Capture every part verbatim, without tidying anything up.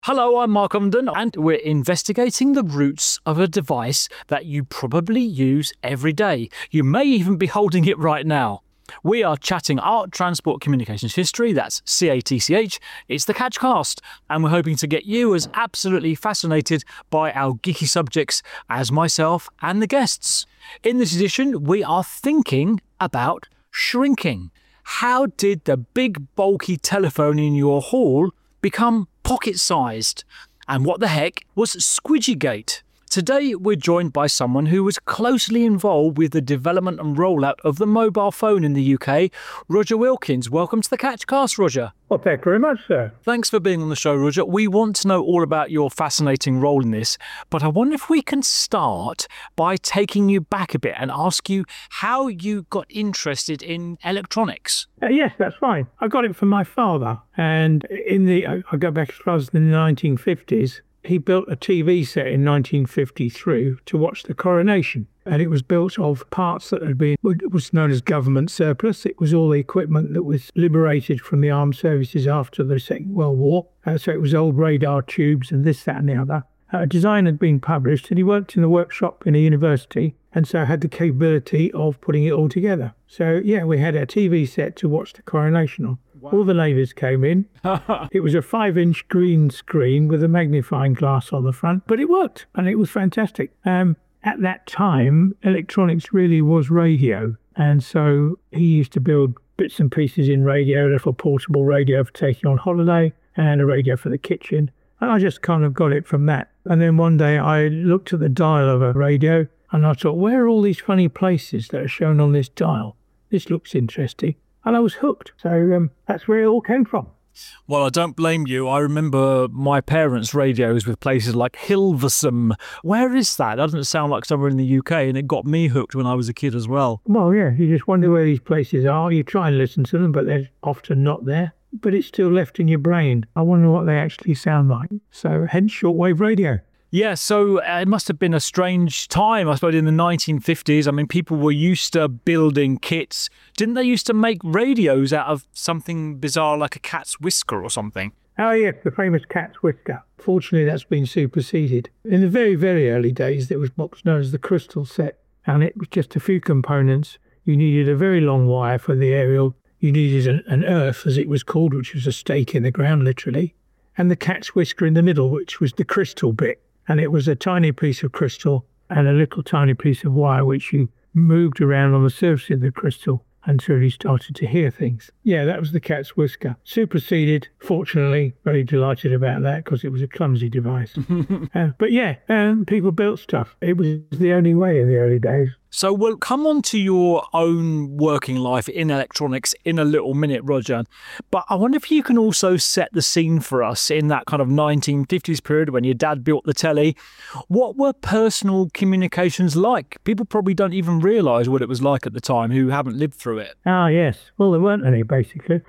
Hello, I'm Mark Umden, and we're investigating the roots of a device that you probably use every day. You may even be holding it right now. We are chatting art, transport, communications history, that's C A T C H. It's the Catchcast, and we're hoping to get you as absolutely fascinated by our geeky subjects as myself and the guests. In this edition, we are thinking about shrinking. How did the big bulky telephone in your hall become pocket-sized? And what the heck was Squidgygate? Today we're joined by someone who was closely involved with the development and rollout of the mobile phone in the U K, Roger Wilkins. Welcome to the Catchcast, Roger. Well, thank you very much, sir. Thanks for being on the show, Roger. We want to know all about your fascinating role in this, but I wonder if we can start by taking you back a bit and ask you how you got interested in electronics. Uh, yes, that's fine. I got it from my father, and in the I go back as far as the nineteen fifties. He built a T V set in nineteen fifty-three to watch the coronation. And it was built of parts that had been, it was known as government surplus. It was all the equipment that was liberated from the armed services after the Second World War. Uh, so it was old radar tubes and this, that and the other. A design had been published, and he worked in the workshop in a university, and so had the capability of putting it all together. So yeah, we had a T V set to watch the coronation on. Wow. All the ladies came in. It was a five-inch green screen with a magnifying glass on the front, but it worked, and it was fantastic. Um, at that time, electronics really was radio, and so he used to build bits and pieces in radio, a little portable radio for taking on holiday, and a radio for the kitchen. And I just kind of got it from that. And then one day I looked at the dial of a radio, and I thought, where are all these funny places that are shown on this dial? This looks interesting. And I was hooked. So um, that's where it all came from. Well, I don't blame you. I remember my parents' radios with places like Hilversum. Where is that? That doesn't sound like somewhere in the U K, and it got me hooked when I was a kid as well. Well, yeah, you just wonder where these places are. You try and listen to them, but they're often not there. But it's still left in your brain. I wonder what they actually sound like. So hence shortwave radio. Yeah, so it must have been a strange time, I suppose, in the nineteen fifties. I mean, people were used to building kits. Didn't they used to make radios out of something bizarre like a cat's whisker or something? Oh, yeah, the famous cat's whisker. Fortunately, that's been superseded. In the very, very early days, there was what was known as the crystal set, and it was just a few components. You needed a very long wire for the aerial. You needed an, an earth, as it was called, which was a stake in the ground, literally, and the cat's whisker in the middle, which was the crystal bit. And it was a tiny piece of crystal and a little tiny piece of wire which you moved around on the surface of the crystal until you started to hear things. Yeah, that was the cat's whisker. Superseded, fortunately, very delighted about that because it was a clumsy device. uh, but yeah, um, people built stuff. It was the only way in the early days. So we'll come on to your own working life in electronics in a little minute, Roger. But I wonder if you can also set the scene for us in that kind of nineteen fifties period when your dad built the telly. What were personal communications like? People probably don't even realise what it was like at the time who haven't lived through it. Ah, yes. Well, there weren't any, basically.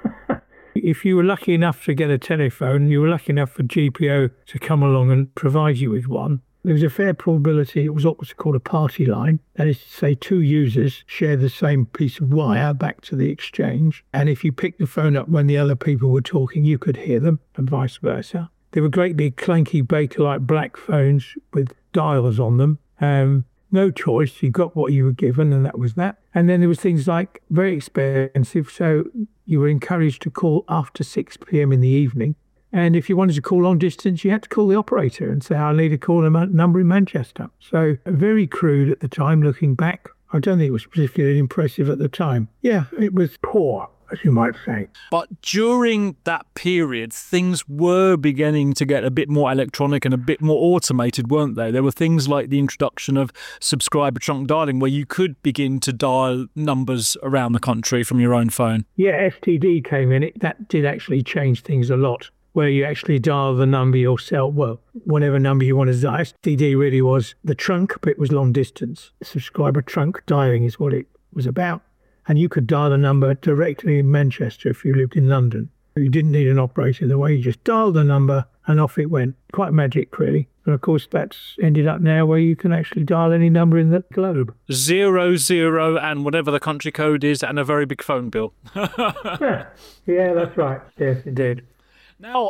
If you were lucky enough to get a telephone, you were lucky enough for G P O to come along and provide you with one. There was a fair probability it was what was called a party line. That is to say, two users share the same piece of wire back to the exchange. And if you picked the phone up when the other people were talking, you could hear them, and vice versa. There were great big clunky Bakelite black phones with dials on them. Um, no choice. You got what you were given, and that was that. And then there was things like very expensive. So you were encouraged to call after six p.m. in the evening. And if you wanted to call long distance, you had to call the operator and say, I need to call a number in Manchester. So very crude at the time, looking back. I don't think it was particularly impressive at the time. Yeah, it was poor, as you might say. But during that period, things were beginning to get a bit more electronic and a bit more automated, weren't they? There were things like the introduction of subscriber trunk dialing, where you could begin to dial numbers around the country from your own phone. Yeah, S T D came in. It, that did actually change things a lot, where you actually dial the number yourself, well, whatever number you want to dial. S T D really was the trunk, but it was long distance. Subscriber trunk dialing is what it was about. And you could dial the number directly in Manchester if you lived in London. You didn't need an operator the way, you just dialed the number and off it went. Quite magic, really. And of course, that's ended up now where you can actually dial any number in the globe. Zero, zero, and whatever the country code is, and a very big phone bill. yeah. yeah, that's right. Yes, indeed. Now,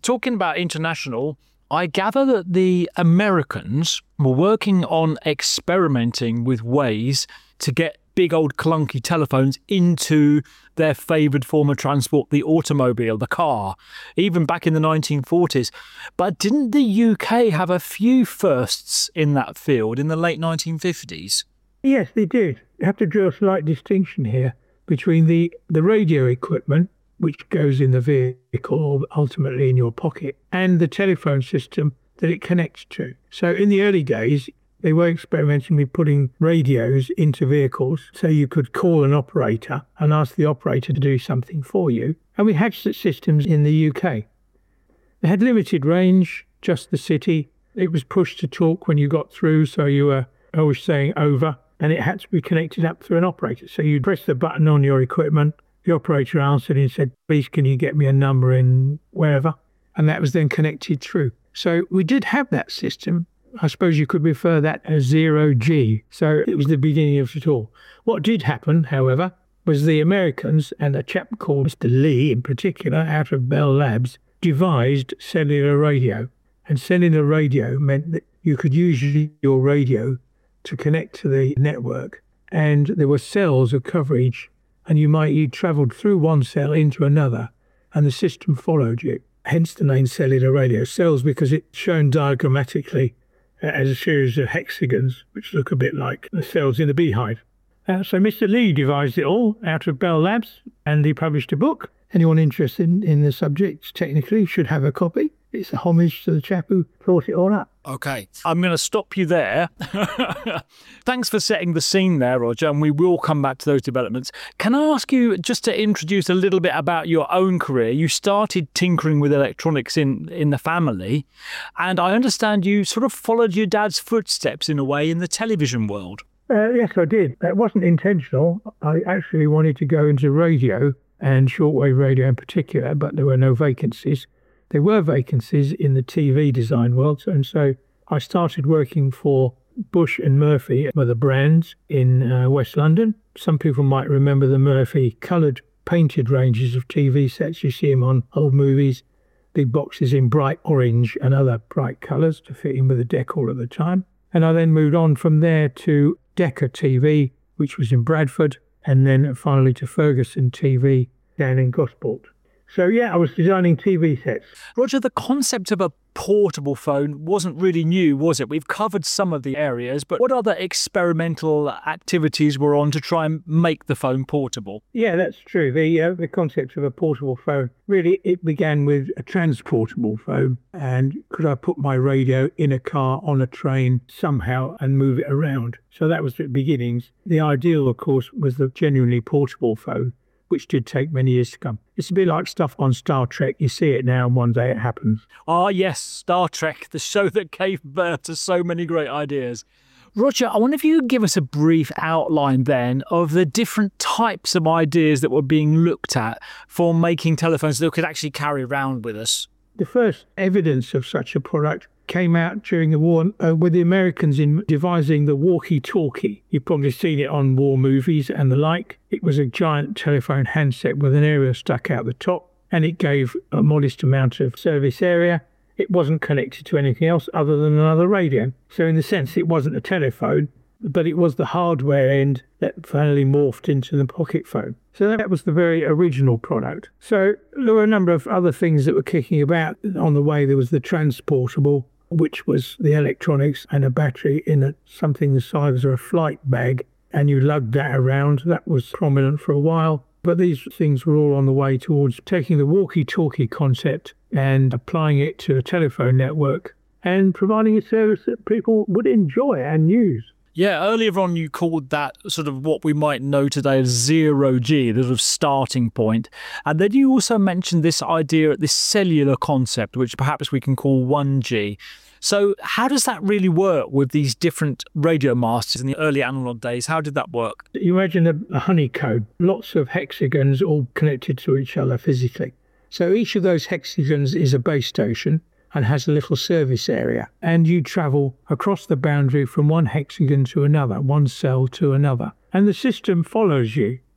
Talking about international, I gather that the Americans were working on experimenting with ways to get big old clunky telephones into their favoured form of transport, the automobile, the car, even back in the nineteen forties. But didn't the U K have a few firsts in that field in the late nineteen fifties? Yes, they did. You have to draw a slight distinction here between the, the radio equipment, which goes in the vehicle or ultimately in your pocket, and the telephone system that it connects to. So in the early days, they were experimenting with putting radios into vehicles so you could call an operator and ask the operator to do something for you. And we had such systems in the U K. They had limited range, just the city. It was push to talk when you got through, so you were always saying over, and it had to be connected up through an operator. So you'd press the button on your equipment, the operator answered and said, please, can you get me a number in wherever? And that was then connected through. So we did have that system. I suppose you could refer that as zero G. So it was the beginning of it all. What did happen, however, was the Americans, and a chap called Mister Lee in particular, out of Bell Labs, devised cellular radio. And cellular radio meant that you could use your radio to connect to the network. And there were cells of coverage, and you might, you travelled through one cell into another, and the system followed you. Hence the name cellular radio. Cells because it's shown diagrammatically as a series of hexagons, which look a bit like the cells in a beehive. Uh, so Mister Lee devised it all out of Bell Labs, and he published a book. Anyone interested in, in the subject technically should have a copy. It's a homage to the chap who thought it all up. Okay, I'm going to stop you there. Thanks for setting the scene there, Roger, and we will come back to those developments. Can I ask you just to introduce a little bit about your own career? You started tinkering with electronics in, in the family, and I understand you sort of followed your dad's footsteps in a way in the television world. Uh, yes, I did. That wasn't intentional. I actually wanted to go into radio, and shortwave radio in particular, but there were no vacancies. There were vacancies in the T V design world, and so I started working for Bush and Murphy, were the brands in uh, West London. Some people might remember the Murphy coloured painted ranges of T V sets. You see them on old movies, big boxes in bright orange and other bright colours to fit in with the decor at the time. And I then moved on from there to Decca T V, which was in Bradford, and then finally to Ferguson T V down in Gosport. So yeah, I was designing T V sets. Roger, the concept of a portable phone wasn't really new, was it? We've covered some of the areas, but what other experimental activities were on to try and make the phone portable? Yeah, that's true. The uh, the concept of a portable phone, really, it began with a transportable phone. And could I put my radio in a car, on a train, somehow, and move it around? So that was the beginnings. The ideal, of course, was the genuinely portable phone, which did take many years to come. It's a bit like stuff on Star Trek. You see it now and one day it happens. Ah, yes, Star Trek, the show that gave birth to so many great ideas. Roger, I wonder if you could give us a brief outline then of the different types of ideas that were being looked at for making telephones that we could actually carry around with us. The first evidence of such a product came out during the war uh, with the Americans in devising the walkie-talkie. You've probably seen it on war movies and the like. It was a giant telephone handset with an aerial stuck out the top, and it gave a modest amount of service area. It wasn't connected to anything else other than another radio. So in the sense, it wasn't a telephone, but it was the hardware end that finally morphed into the pocket phone. So that was the very original product. So there were a number of other things that were kicking about. On the way, there was the transportable, which was the electronics and a battery in a, something the size of a flight bag, and you lugged that around. That was prominent for a while. But these things were all on the way towards taking the walkie-talkie concept and applying it to a telephone network and providing a service that people would enjoy and use. Yeah, earlier on you called that sort of what we might know today as zero G, the sort of starting point. And then you also mentioned this idea, this cellular concept, which perhaps we can call one G. So how does that really work with these different radio masters in the early analog days? How did that work? You imagine a, a honeycomb, lots of hexagons all connected to each other physically. So each of those hexagons is a base station and has a little service area. And you travel across the boundary from one hexagon to another, one cell to another. And the system follows you.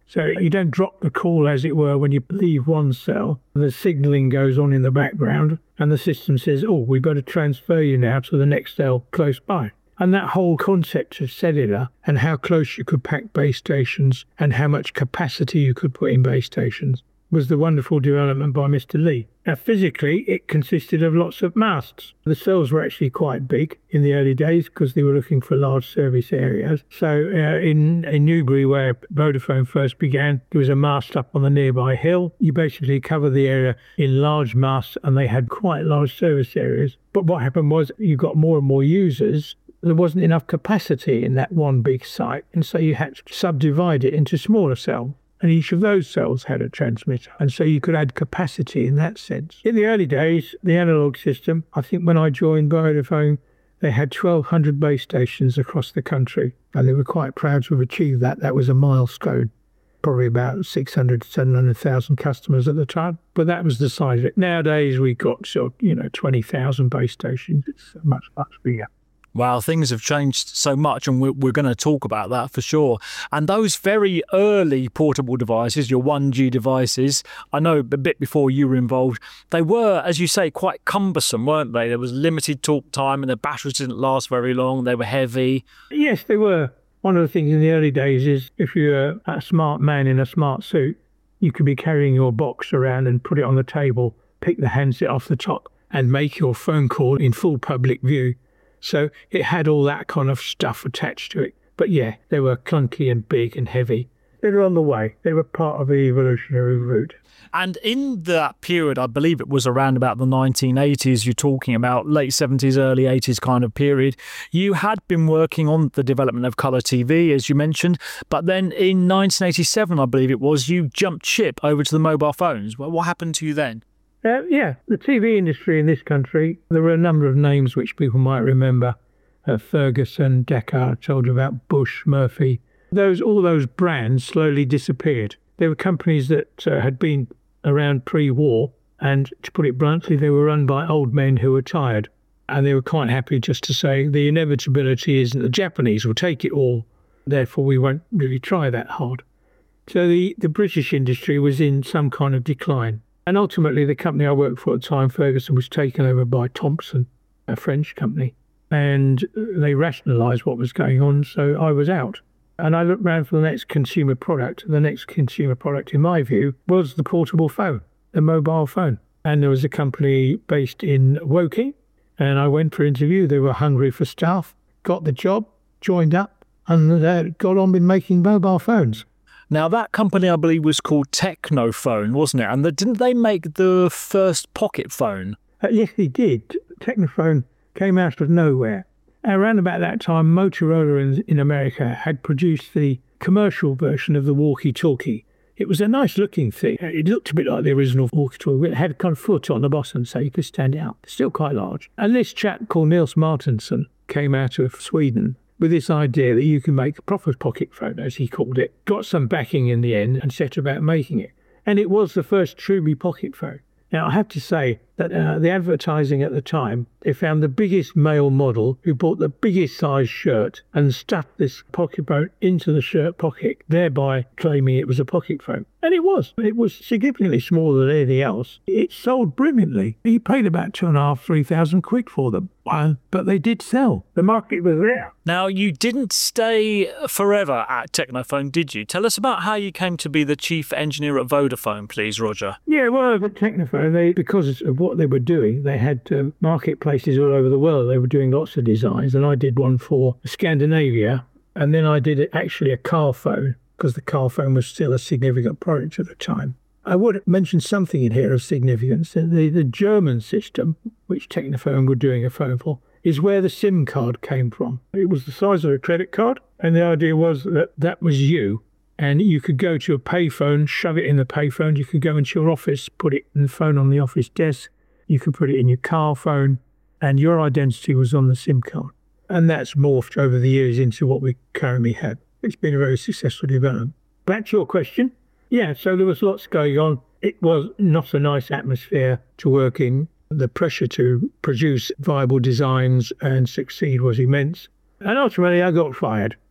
So you don't drop the call, as it were, when you leave one cell. The signalling goes on in the background and the system says, oh, we've got to transfer you now to the next cell close by. And that whole concept of cellular and how close you could pack base stations and how much capacity you could put in base stations was the wonderful development by Mister Lee. Now, physically, it consisted of lots of masts. The cells were actually quite big in the early days because they were looking for large service areas. So uh, in, in Newbury, where Vodafone first began, there was a mast up on the nearby hill. You basically cover the area in large masts, and they had quite large service areas. But what happened was you got more and more users. There wasn't enough capacity in that one big site, and so you had to subdivide it into smaller cells. And each of those cells had a transmitter. And so you could add capacity in that sense. In the early days, the analog system, I think when I joined Vodafone, they had twelve hundred base stations across the country. And they were quite proud to have achieved that. That was a milestone. Probably about six hundred to seven hundred thousand customers at the time. But that was the size of it. Nowadays, we've got, sort of, you know, twenty thousand base stations. It's much, much bigger. Wow, things have changed so much, and we're, we're going to talk about that for sure. And those very early portable devices, your one G devices, I know a bit before you were involved, they were, as you say, quite cumbersome, weren't they? There was limited talk time and the batteries didn't last very long. They were heavy. Yes, they were. One of the things in the early days is if you're a smart man in a smart suit, you could be carrying your box around and put it on the table, pick the handset off the top and make your phone call in full public view. So it had all that kind of stuff attached to it. But yeah, they were clunky and big and heavy. They were on the way. They were part of the evolutionary route. And in that period, I believe it was around about the nineteen eighties, you're talking about late seventies, early eighties kind of period, you had been working on the development of colour T V, as you mentioned. But then in nineteen eighty-seven, I believe it was, you jumped ship over to the mobile phones. Well, what happened to you then? Uh, yeah, the T V industry in this country, there were a number of names which people might remember. Uh, Ferguson, Decca, I told you about Bush, Murphy. Those, all those brands slowly disappeared. They were companies that uh, had been around pre-war, and to put it bluntly, they were run by old men who were tired. And they were quite happy just to say the inevitability is that the Japanese will take it all, therefore we won't really try that hard. So the, the British industry was in some kind of decline. And ultimately, the company I worked for at the time, Ferguson, was taken over by Thomson, a French company. And they rationalised what was going on, so I was out. And I looked around for the next consumer product. The next consumer product, in my view, was the portable phone, the mobile phone. And there was a company based in Woking, and I went for an interview. They were hungry for staff, got the job, joined up, and uh, got on with making mobile phones. Now, that company, I believe, was called Technophone, wasn't it? And the, didn't they make the first pocket phone? Uh, yes, they did. Technophone came out of nowhere. Around about that time, Motorola in, in America had produced the commercial version of the walkie-talkie. It was a nice-looking thing. It looked a bit like the original walkie-talkie. It had a kind of foot on the bottom, so you could stand it up. Still quite large. And this chap called Nils Martinsson came out of Sweden with this idea that you can make a proper pocket phone, as he called it. Got some backing in the end and set about making it. And it was the first truly pocket phone. Now, I have to say that uh, the advertising at the time, they found the biggest male model who bought the biggest size shirt and stuffed this pocket phone into the shirt pocket, thereby claiming it was a pocket phone. And it was. It was significantly smaller than anything else. It sold brilliantly. He paid about two and a half, three thousand quid for them. Uh, but they did sell. The market was there. Now, you didn't stay forever at Technophone, did you? Tell us about how you came to be the chief engineer at Vodafone, please, Roger. Yeah, well, at Technophone, they, because of what they were doing, they had uh, marketplaces all over the world. They were doing lots of designs, and I did one for Scandinavia, and then I did actually a car phone, because the car phone was still a significant product at the time. I would mention something in here of significance. The, the German system, which Technophone were doing a phone for, is where the SIM card came from. It was the size of a credit card, and the idea was that that was you, and you could go to a payphone, shove it in the payphone. You could go into your office, put it in the phone on the office desk. You could put it in your car phone, and your identity was on the SIM card. And that's morphed over the years into what we currently have. It's been a very successful development. Back to your question. Yeah, so there was lots going on. It was not a nice atmosphere to work in. The pressure to produce viable designs and succeed was immense. And ultimately, I got fired.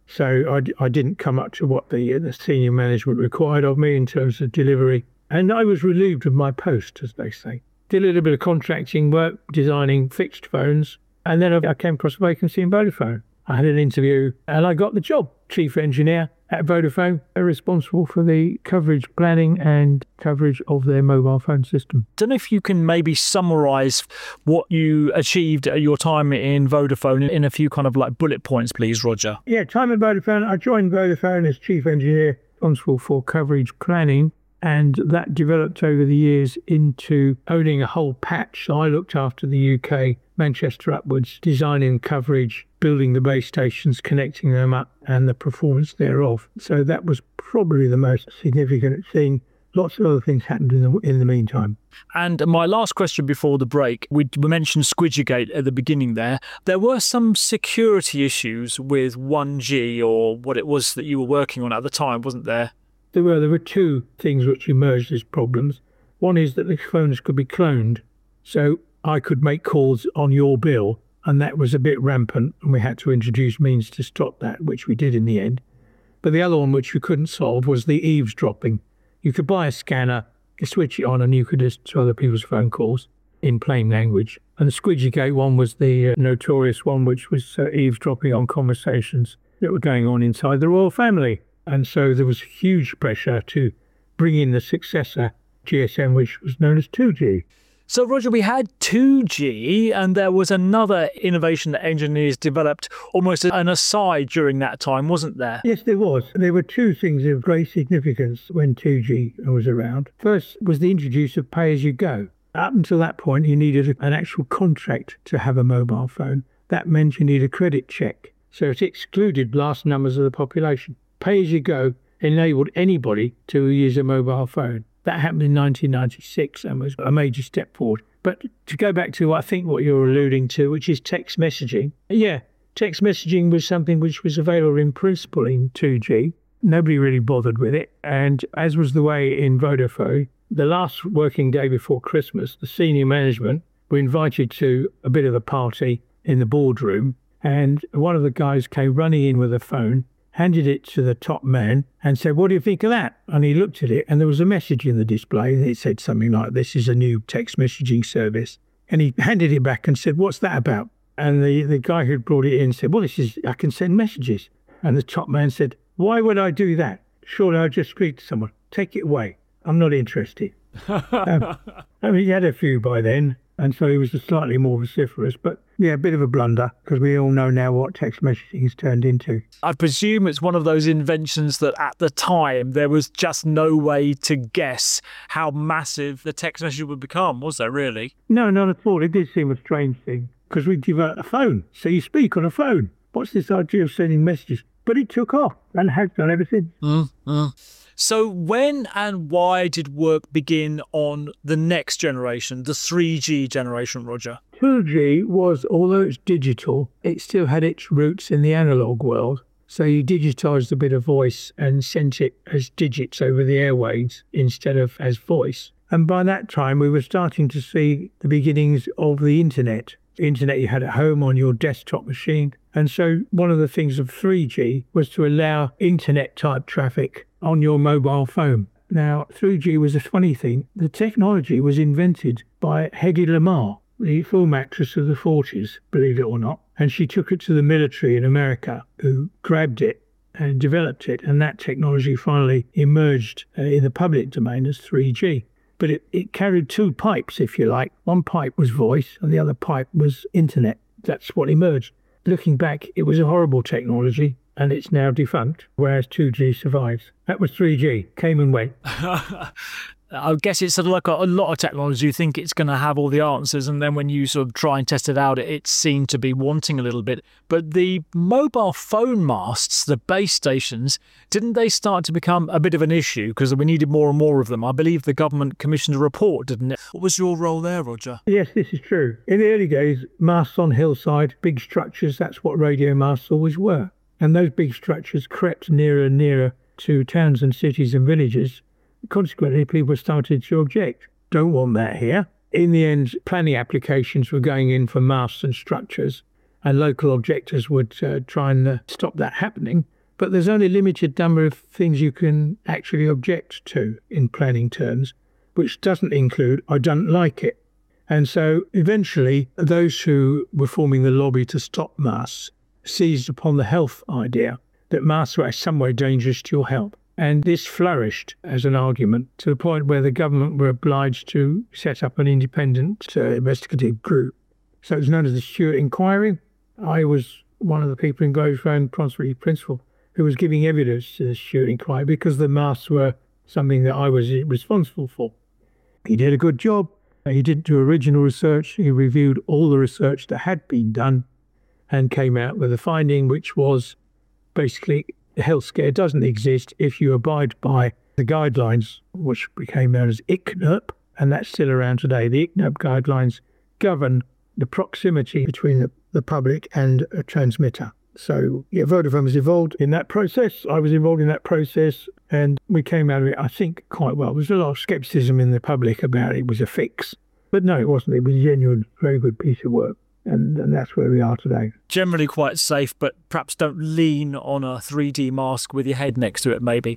So I, d- I didn't come up to what the, the senior management required of me in terms of delivery. And I was relieved of my post, as they say. Did a little bit of contracting work, designing fixed phones. And then I came across a vacancy in Vodafone. I had an interview and I got the job. Chief engineer at Vodafone, responsible for the coverage planning and coverage of their mobile phone system. Don't know if you can maybe summarise what you achieved at your time in Vodafone in a few kind of like bullet points, please, Roger. Yeah, time at Vodafone. I joined Vodafone as chief engineer, responsible for coverage planning. And that developed over the years into owning a whole patch. So I looked after the U K, Manchester upwards, designing coverage, building the base stations, connecting them up, and the performance thereof. So that was probably the most significant thing. Lots of other things happened in the, in the meantime. And my last question before the break, we mentioned Squidgygate at the beginning there. There were some security issues with one G, or what it was that you were working on at the time, wasn't there? There were there were two things which emerged as problems. One is that the phones could be cloned. So I could make calls on your bill, and that was a bit rampant, and we had to introduce means to stop that, which we did in the end. But the other one which we couldn't solve was the eavesdropping. You could buy a scanner, you switch it on, and you could listen to other people's phone calls in plain language. And the Squidgygate one was the uh, notorious one, which was uh, eavesdropping on conversations that were going on inside the royal family. And so there was huge pressure to bring in the successor, G S M, which was known as two G. So, Roger, we had two G, and there was another innovation that engineers developed almost an aside during that time, wasn't there? Yes, there was. There were two things of great significance when two G was around. First was the introduction of pay-as-you-go. Up until that point, you needed an actual contract to have a mobile phone. That meant you needed a credit check. So it excluded vast numbers of the population. Pay-as-you-go enabled anybody to use a mobile phone. That happened in nineteen ninety-six and was a major step forward. But to go back to, I think, what you're alluding to, which is text messaging. Yeah, text messaging was something which was available in principle in two G. Nobody really bothered with it. And as was the way in Vodafone, the last working day before Christmas, the senior management were invited to a bit of a party in the boardroom. And one of the guys came running in with a phone, handed it to the top man and said, "What do you think of that?" And he looked at it and there was a message in the display. It said something like, "This is a new text messaging service." And he handed it back and said, "What's that about?" And the, the guy who brought it in said, "Well, this is, I can send messages." And the top man said, "Why would I do that? Surely I'll just speak to someone. Take it away. I'm not interested." um, I mean, he had a few by then, and so he was slightly more vociferous, but yeah, a bit of a blunder, because we all know now what text messaging has turned into. I presume it's one of those inventions that at the time there was just no way to guess how massive the text message would become, was there really? No, not at all. It did seem a strange thing, because we developed a phone, so you speak on a phone. What's this idea of sending messages? But it took off and has done ever since. Mm-hmm. So when and why did work begin on the next generation, the three G generation, Roger? two G was, although it's digital, it still had its roots in the analogue world. So you digitised a bit of voice and sent it as digits over the airwaves instead of as voice. And by that time, we were starting to see the beginnings of the internet. The internet you had at home on your desktop machine. And so one of the things of three G was to allow internet-type traffic on your mobile phone. Now, three G was a funny thing. The technology was invented by Hedy Lamarr, the film actress of the forties, believe it or not. And she took it to the military in America, who grabbed it and developed it. And that technology finally emerged uh, in the public domain as three G. But it, it carried two pipes, if you like. One pipe was voice and the other pipe was internet. That's what emerged. Looking back, it was a horrible technology and it's now defunct, whereas two G survives. That was three G, came and went. I guess it's sort of like a, a lot of technology. You think it's going to have all the answers, and then when you sort of try and test it out, it, it seemed to be wanting a little bit. But the mobile phone masts, the base stations, didn't they start to become a bit of an issue because we needed more and more of them? I believe the government commissioned a report, didn't it? What was your role there, Roger? Yes, this is true. In the early days, masts on hillside, big structures, that's what radio masts always were. And those big structures crept nearer and nearer to towns and cities and villages. Consequently, people started to object. Don't want that here. In the end, planning applications were going in for masts and structures, and local objectors would uh, try and uh, stop that happening. but there's only a limited number of things you can actually object to in planning terms, which doesn't include I don't like it. And so eventually those who were forming the lobby to stop masks seized upon the health idea that masks were in some way dangerous to your health. And this flourished as an argument to the point where the government were obliged to set up an independent uh, investigative group. So it was known as the Stewart Inquiry. I was one of the people in Vodafone, Prosperity Principal, who was giving evidence to the Stewart Inquiry because the masks were something that I was responsible for. He did a good job. He didn't do original research. He reviewed all the research that had been done and came out with a finding which was basically the health scare doesn't exist if you abide by the guidelines, which became known as I C N U P, and that's still around today. The I C N U P guidelines govern the proximity between the, the public and a transmitter. So, yeah, Vodafone was involved in that process. I was involved in that process, and we came out of it, I think, quite well. There was a lot of scepticism in the public about it was a fix. But no, it wasn't. It was a genuine, very good piece of work. And, and that's where we are today. Generally quite safe, but perhaps don't lean on a three D mask with your head next to it, maybe.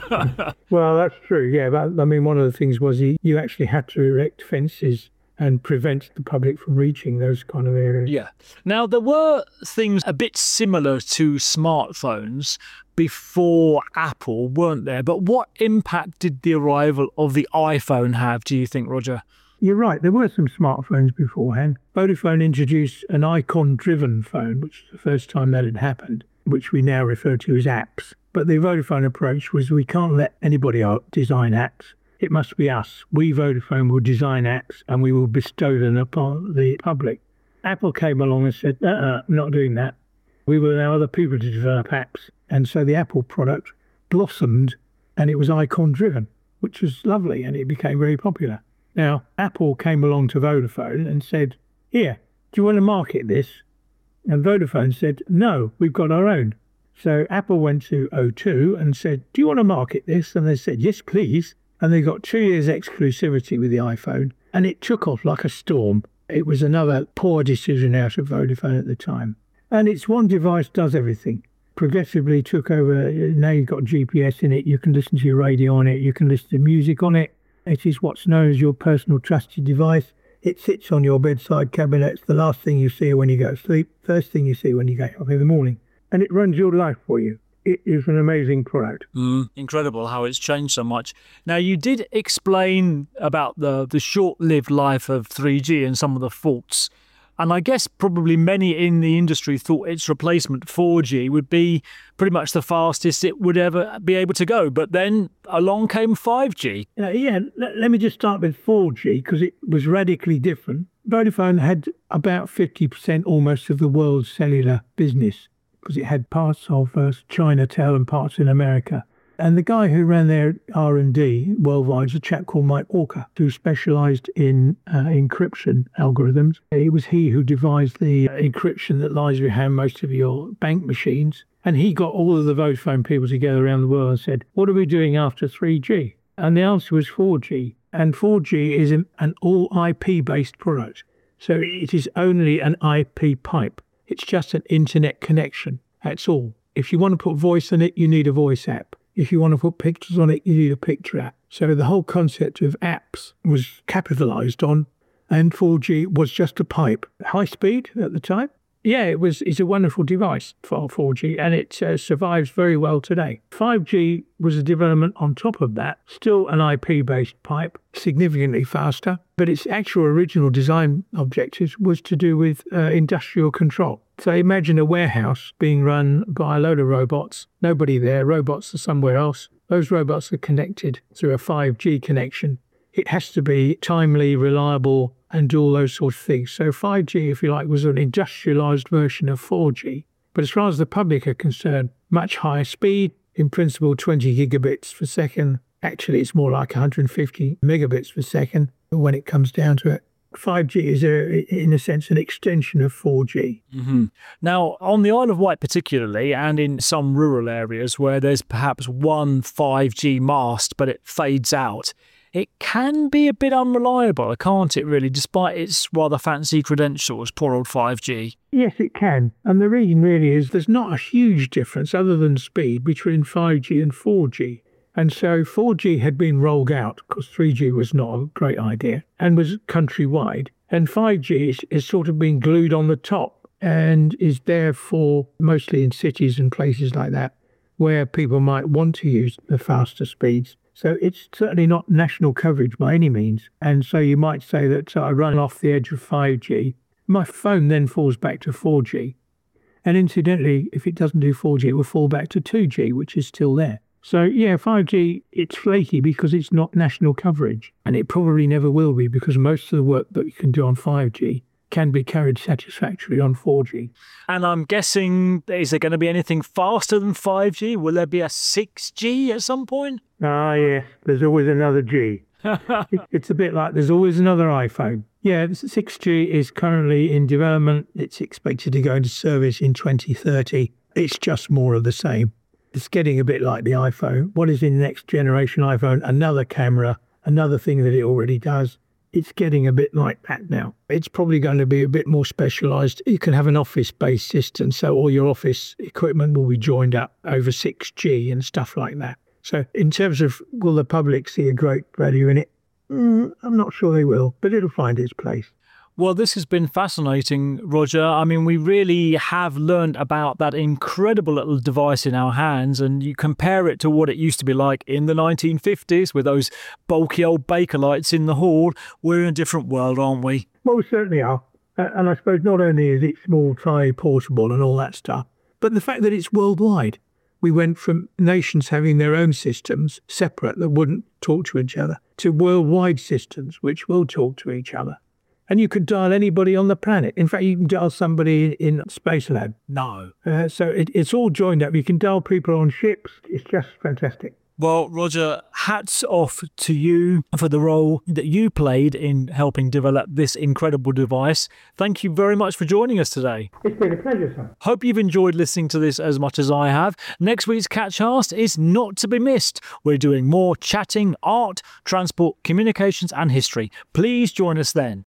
Well, that's true, yeah. But I mean, one of the things was you, you actually had to erect fences and prevent the public from reaching those kind of areas. Yeah. Now, there were things a bit similar to smartphones before Apple, weren't there? But what impact did the arrival of the iPhone have, do you think, Roger? You're right, there were some smartphones beforehand. Vodafone introduced an icon-driven phone, which was the first time that had happened, which we now refer to as apps. But the Vodafone approach was we can't let anybody else design apps. It must be us. We, Vodafone, will design apps and we will bestow them upon the public. Apple came along and said, uh-uh, I'm not doing that. We will allow other people to develop apps. And so the Apple product blossomed and it was icon-driven, which was lovely, and it became very popular. Now, Apple came along to Vodafone and said, here, do you want to market this? And Vodafone said, no, we've got our own. So Apple went to O two and said, do you want to market this? And they said, yes, please. And they got two years exclusivity with the iPhone, and it took off like a storm. It was another poor decision out of Vodafone at the time. And it's one device does everything. Progressively took over. Now you've got G P S in it. You can listen to your radio on it. You can listen to music on it. It is what's known as your personal trusted device. It sits on your bedside cabinet. It's the last thing you see when you go to sleep, first thing you see when you get up in the morning. And it runs your life for you. It is an amazing product. Mm, incredible how it's changed so much. Now, you did explain about the, the short-lived life of three G and some of the faults. And I guess probably many in the industry thought its replacement, four G, would be pretty much the fastest it would ever be able to go. But then along came five G. Uh, yeah, let, let me just start with four G because it was radically different. Vodafone had about fifty percent almost of the world's cellular business because it had parts of uh, Chinatel and parts in America. And the guy who ran their R and D worldwide is a chap called Mike Walker, who specialised in uh, encryption algorithms. It was he who devised the uh, encryption that lies behind most of your bank machines. And he got all of the Vodafone people together around the world and said, what are we doing after three G? And the answer was four G. And four G is an, an all I P-based product. So it is only an I P pipe. It's just an internet connection. That's all. If you want to put voice on it, you need a voice app. If you want to put pictures on it, you need a picture app. So the whole concept of apps was capitalised on, and four G was just a pipe. High speed at the time? Yeah, it was. It's a wonderful device for four G, and it uh, survives very well today. five G was a development on top of that, still an I P-based pipe, significantly faster, but its actual original design objectives was to do with uh, industrial control. So imagine a warehouse being run by a load of robots, nobody there, robots are somewhere else. Those robots are connected through a five G connection. It has to be timely, reliable, and do all those sorts of things. So five G, if you like, was an industrialised version of four G. But as far as the public are concerned, much higher speed, in principle twenty gigabits per second. Actually, it's more like one hundred fifty megabits per second when it comes down to it. five G is, a, in a sense, an extension of four G. Mm-hmm. Now, on the Isle of Wight particularly, and in some rural areas where there's perhaps one five G mast, but it fades out, it can be a bit unreliable, can't it, really, despite its rather fancy credentials, poor old five G. Yes, it can. And the reason really is there's not a huge difference other than speed between five G and four G. And so four G had been rolled out because three G was not a great idea and was countrywide. And five G is, is sort of been glued on the top and is there for mostly in cities and places like that where people might want to use the faster speeds. So it's certainly not national coverage by any means. And so you might say that I run off the edge of five G. My phone then falls back to four G. And incidentally, if it doesn't do four G, it will fall back to two G, which is still there. So yeah, five G, it's flaky because it's not national coverage. And it probably never will be because most of the work that you can do on five G can be carried satisfactorily on four G. And I'm guessing, is there going to be anything faster than five G? Will there be a six G at some point? Ah, yes, there's always another G. it, it's a bit like there's always another iPhone. Yeah, six G is currently in development. It's expected to go into service in twenty thirty. It's just more of the same. It's getting a bit like the iPhone. What is in the next generation iPhone? Another camera, another thing that it already does. It's getting a bit like that now. It's probably going to be a bit more specialised. You can have an office-based system, so all your office equipment will be joined up over six G and stuff like that. So in terms of will the public see a great value in it? Mm, I'm not sure they will, but it'll find its place. Well, this has been fascinating, Roger. I mean, we really have learned about that incredible little device in our hands, and you compare it to what it used to be like in the nineteen fifties with those bulky old Bakelite in the hall. We're in a different world, aren't we? Well, we certainly are. Uh, and I suppose not only is it small, tiny, portable and all that stuff, but the fact that it's worldwide. We went from nations having their own systems, separate, that wouldn't talk to each other, to worldwide systems which will talk to each other. And you could dial anybody on the planet. In fact, you can dial somebody in Spacelab. No. Uh, so it, it's all joined up. You can dial people on ships. It's just fantastic. Well, Roger, hats off to you for the role that you played in helping develop this incredible device. Thank you very much for joining us today. It's been a pleasure, sir. Hope you've enjoyed listening to this as much as I have. Next week's Catchcast is not to be missed. We're doing more chatting, art, transport, communications and history. Please join us then.